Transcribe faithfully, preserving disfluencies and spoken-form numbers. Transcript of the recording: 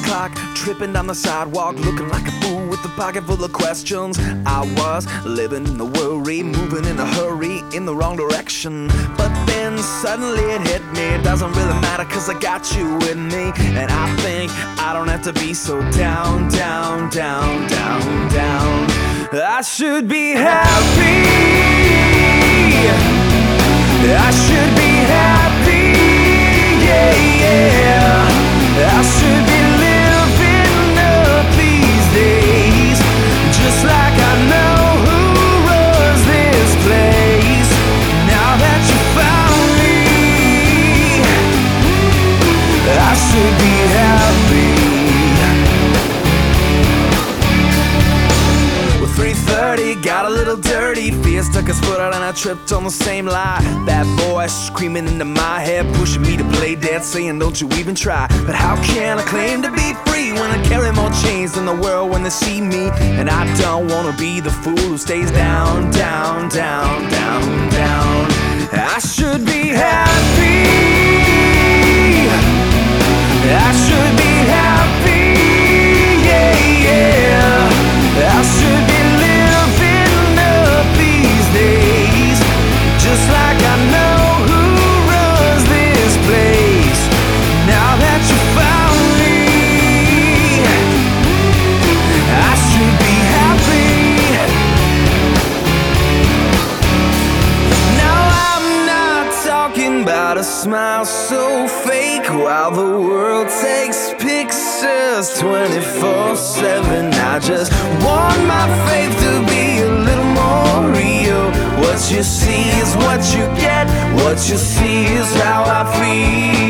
o'clock, tripping down the sidewalk, looking like a fool with a pocket full of questions. I was living in the worry, moving in a hurry, in the wrong direction. But then suddenly it hit me, it doesn't really matter cause I got you with me. And I think I don't have to be so down, down, down, down, down. I should be happy, I should be happy, yeah, yeah. I should be living up these days, just like I know who runs this place. Now that you found me, I should be happy. Well, three thirty, got a little dirty, fear stuck his foot out and I tripped on the same lie. That voice screaming into my head, pushing me to play dead, saying don't you even try. But how can I claim to be free when I carry more chains than the world when they see me? And I don't wanna be the fool who stays down, down, down, down, down. I should be happy, I should be happy, yeah, yeah. I should be living up these days, just like I know who runs this place. Now that you found me, I should be happy. Now I'm not talking about a smile so fake while the world takes pictures twenty-four seven. I just want my faith to be a little more real. What you see is what you get, what you see is how I feel.